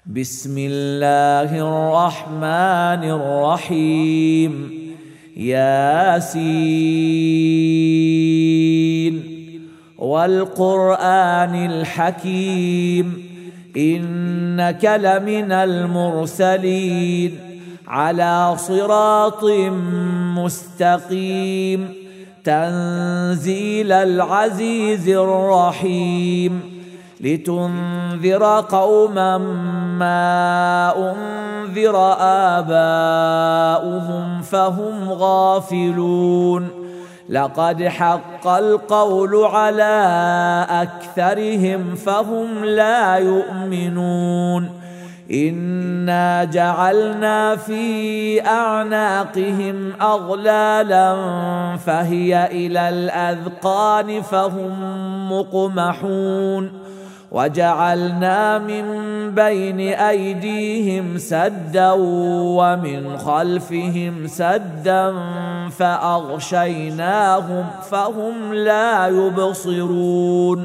بسم الله الرحمن الرحيم ياسين والقرآن الحكيم إنك لمن المرسلين على صراط مستقيم تنزيل العزيز الرحيم لتنذر قوما ما أنذر آباؤهم فهم غافلون لقد حق القول على أكثرهم فهم لا يؤمنون إنا جعلنا في أعناقهم أغلالا فهي إلى الأذقان فهم مقمحون وجعلنا من بين أيديهم سدا ومن خلفهم سدا فأغشيناهم فهم لا يبصرون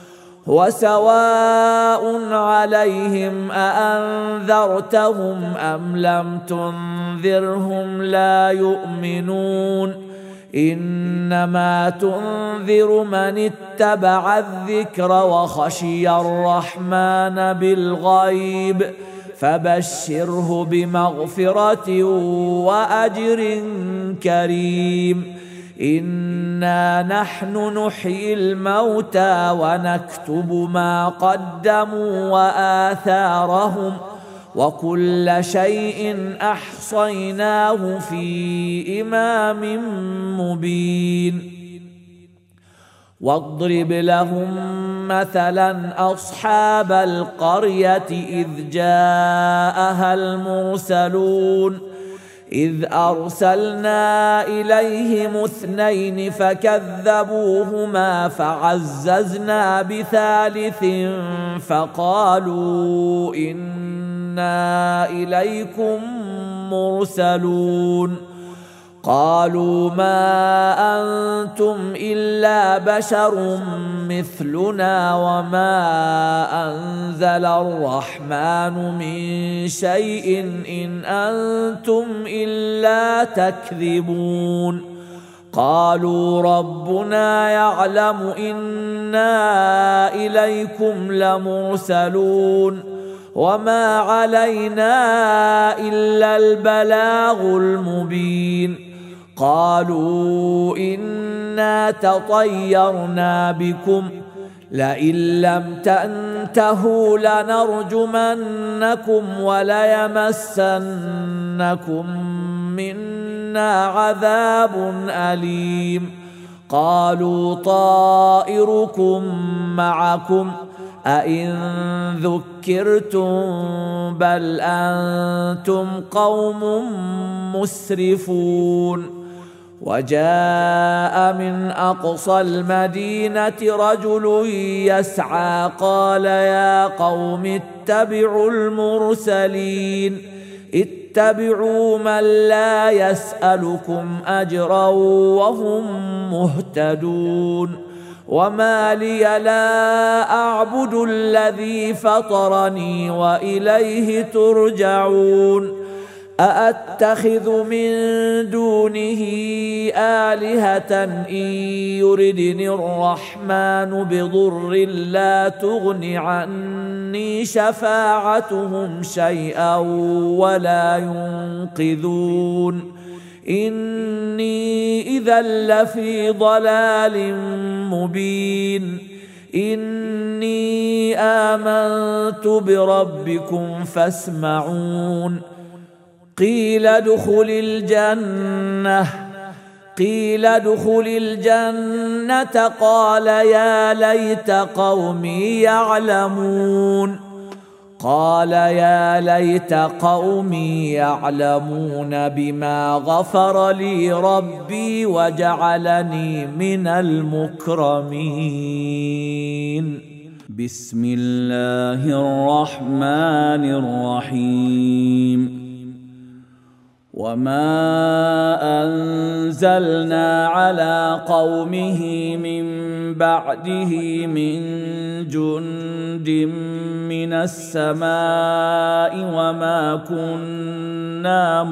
وسواء عليهم أأنذرتهم أم لم تنذرهم لا يؤمنون إنما تنذر من اتبع الذكر وخشي الرحمن بالغيب فبشره بمغفرة وأجر كريم إنا نحن نحيي الموتى ونكتب ما قدموا وآثارهم وكل شيء أحصيناه في إمام مبين واضرب لهم مثلا أصحاب القرية إذ جاءها المرسلون إذ أرسلنا إليهم 2 فكذبوهما فعززنا بثالث فقالوا إنا إليكم مرسلون قالوا ما أنتم إلا بشر مثلنا وما أنزل الرحمن من شيء إن أنتم إلا تكذبون قالوا ربنا يعلم إنا إليكم لمرسلون وما علينا إلا البلاغ المبين قالوا إنا تطيرنا بكم لئن لم تنتهوا لنرجمنكم وليمسنكم منا عذاب أليم قالوا طائركم معكم أئن ذكرتم بل أنتم قوم مسرفون وجاء من أقصى المدينة رجل يسعى قال يا قوم اتبعوا المرسلين اتبعوا من لا يسألكم أجرا وهم مهتدون وما لي لا أعبد الذي فطرني وإليه ترجعون أأتخذ من دونه آلهة إن يردني الرحمن بضر لا تغن عني شفاعتهم شيئا ولا ينقذون إني إذا لفي ضلال مبين إني آمنت بربكم فاسمعون قيل ادخل الجنة قال يا ليت قومي يعلمون قال يا ليت قومي يعلمون بما غفر لي ربي وجعلني من المكرمين بسم الله الرحمن الرحيم وما أنزلنا على قومه من بعده من جند من السماء وما كنا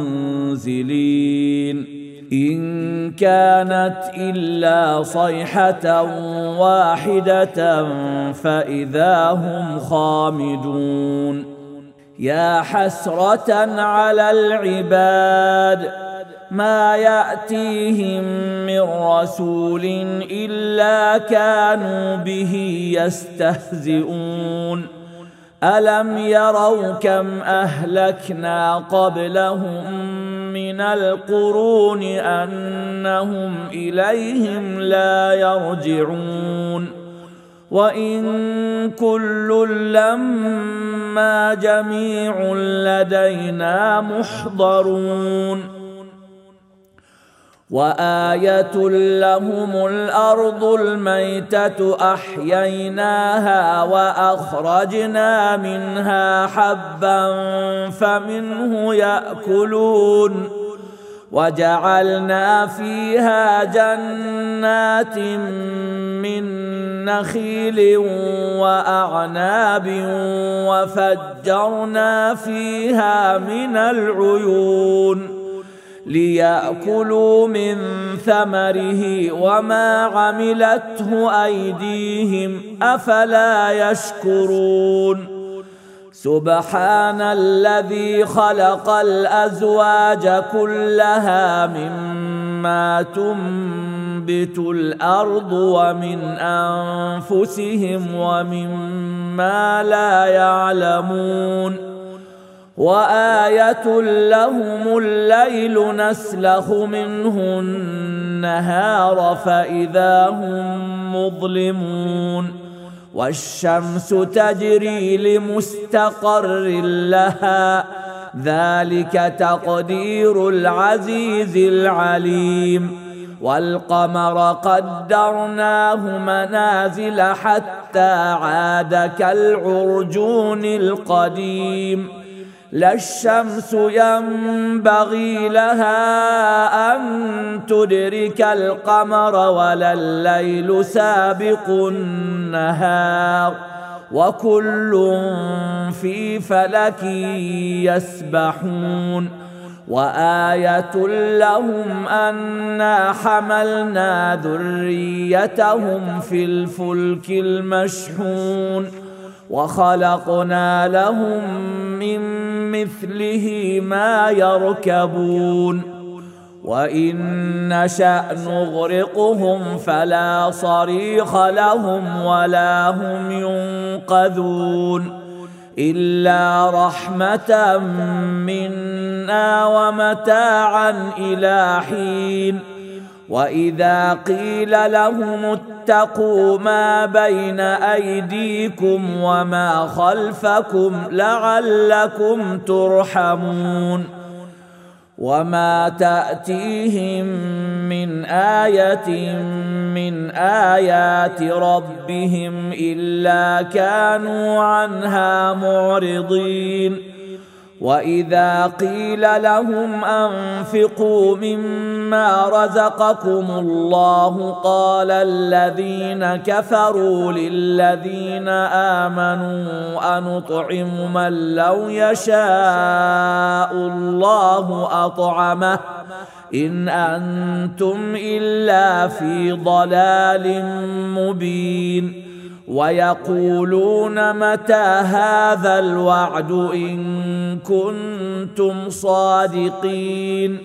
منزلين إن كانت إلا صيحة واحدة فإذا هم خامدون يا حسرة على العباد ما يأتيهم من رسول إلا كانوا به يستهزئون ألم يروا كم أهلكنا قبلهم من القرون أنهم إليهم لا يرجعون وإن كل لما جميع لدينا محضرون وآية لهم الأرض الميتة أحييناها وأخرجنا منها حبا فمنه يأكلون وجعلنا فيها جنات من نخيل وأعناب وفجرنا فيها من العيون ليأكلوا من ثمره وما عملته أيديهم أفلا يشكرون سبحان الذي خلق الأزواج كلها مما تنبت الأرض ومن أنفسهم ومما لا يعلمون وآية لهم الليل نسلخ منه النهار فإذا هم مظلمون والشمس تجري لمستقر لها ذلك تقدير العزيز العليم والقمر قدرناه منازل حتى عاد كالعرجون القديم لا الشمس ينبغي لها أن تدرك القمر ولا الليل سابق النهار وكل في فلك يسبحون وآية لهم أنا حملنا ذريتهم في الفلك المشحون وخلقنا لهم من مثله ما يركبون وإن نشأ نغرقهم فلا صريخ لهم ولا هم ينقذون إلا رحمة منا ومتاعا إلى حين وإذا قيل لهم اتقوا ما بين أيديكم وما خلفكم لعلكم ترحمون وما تأتيهم من آية من آيات ربهم إلا كانوا عنها معرضين وإذا قيل لهم أنفقوا مما رزقكم الله قال الذين كفروا للذين آمنوا أنطعم من لو يشاء الله أطعمه إن أنتم إلا في ضلال مبين ويقولون متى هذا الوعد إن كنتم صادقين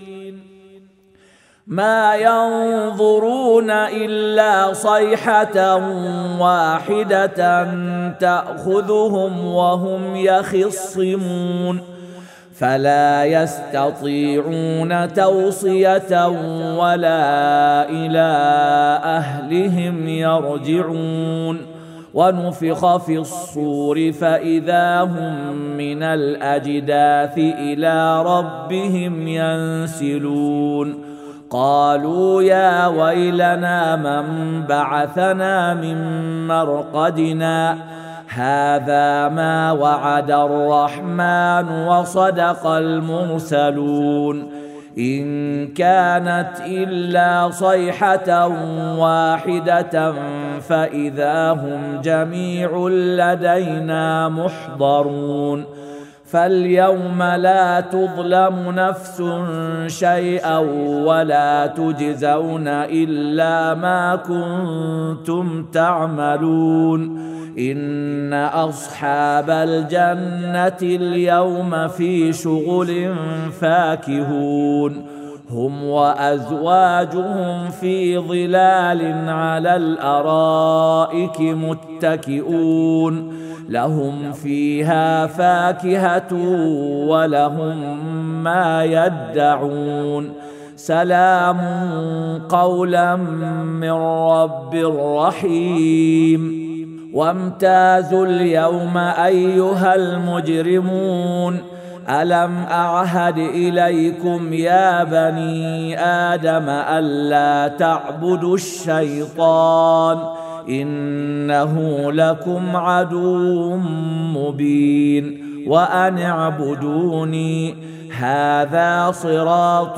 ما ينظرون إلا صيحة واحدة تأخذهم وهم يخصمون فلا يستطيعون توصية ولا إلى أهلهم يرجعون ونفخ في الصور فإذا هم من الأجداث إلى ربهم ينسلون قالوا يا ويلنا من بعثنا من مرقدنا هذا ما وعد الرحمن وصدق المرسلون إن كانت إلا صيحة واحدة فإذا هم جميع لدينا محضرون فاليوم لا تظلم نفس شيئا ولا تجزون إلا ما كنتم تعملون إن أصحاب الجنة اليوم في شغل فاكهون هم وأزواجهم في ظلال على الأرائك متكئون لهم فيها فاكهة ولهم ما يدعون سلام قولا من رب رحيم وامتازوا اليوم أيها المجرمون ألم أعهد إليكم يا بني آدم ألا تعبدوا الشيطان إنه لكم عدو مبين وأن اعبدوني هذا صراط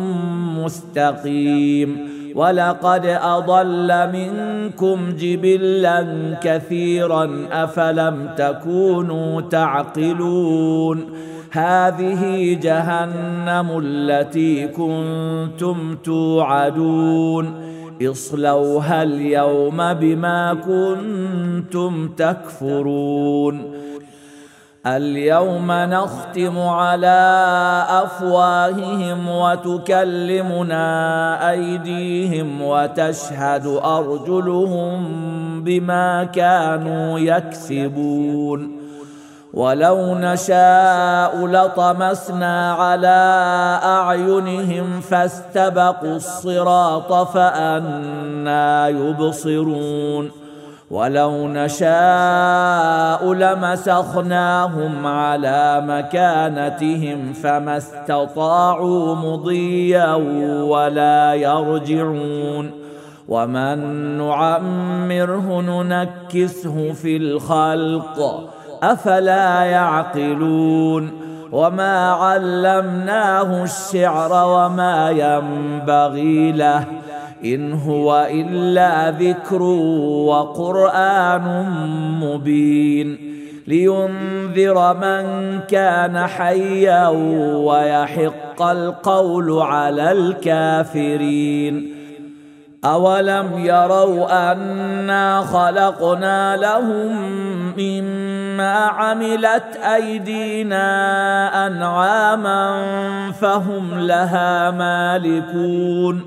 مستقيم ولقد أضل منكم جبلا كثيرا أفلم تكونوا تعقلون هذه جهنم التي كنتم توعدون اصلوها اليوم بما كنتم تكفرون اليوم نختم على أفواههم وتكلمنا أيديهم وتشهد أرجلهم بما كانوا يكسبون ولو نشاء لطمسنا على أعينهم فاستبقوا الصراط فأنى يبصرون ولو نشاء لمسخناهم على مكانتهم فما استطاعوا مضيا ولا يرجعون ومن نعمره ننكسه في الخلق أفلا يعقلون وما علمناه الشعر وما ينبغي له إن هو إلا ذكر وقرآن مبين لينذر من كان حيا ويحق القول على الكافرين أولم يروا أنا خلقنا لهم مما عملت أيدينا أنعاما فهم لها مالكون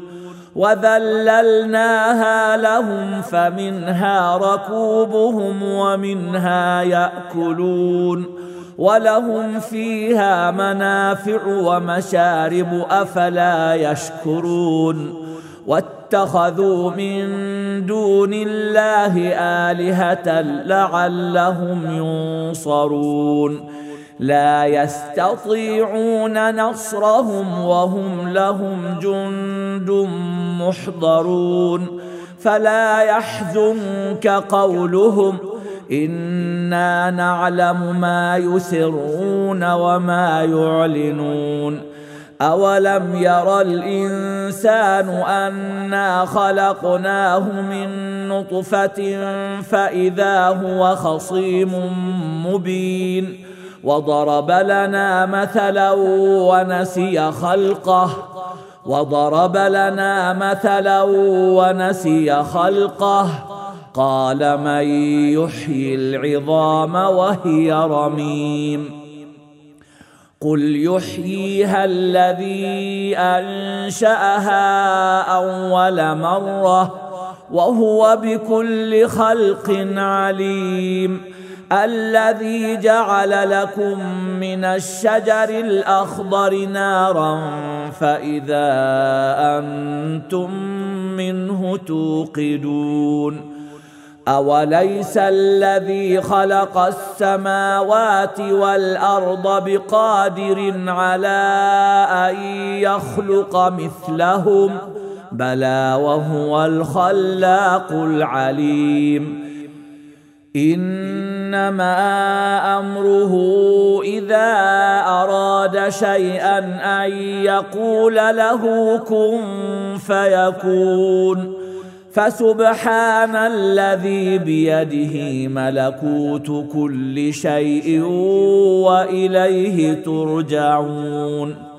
وذللناها لهم فمنها ركوبهم ومنها يأكلون ولهم فيها منافع ومشارب أفلا يشكرون واتخذوا من دون الله آلهة لعلهم ينصرون لا يستطيعون نصرهم وهم لهم جند محضرون فلا يحزنك قولهم إنا نعلم ما يسرون وما يعلنون أولم ير الإنسان أنا خلقناه من نطفة فإذا هو خصيم مبين وضرب لنا مثلا ونسي خلقه قال من يحيي العظام وهي رميم قل يحييها الذي أنشأها أول مرة وهو بكل خلق عليم الذي جعل لكم من الشجر الأخضر نارا فإذا أنتم منه توقدون أوليس الذي خلق السماوات والأرض بقادر على أن يخلق مثلهم بلى وهو الخلاق العليم إنما أمره إذا أراد شيئا أن يقول له كن فيكون. فسبحان الذي بيده ملكوت كل شيء وإليه ترجعون.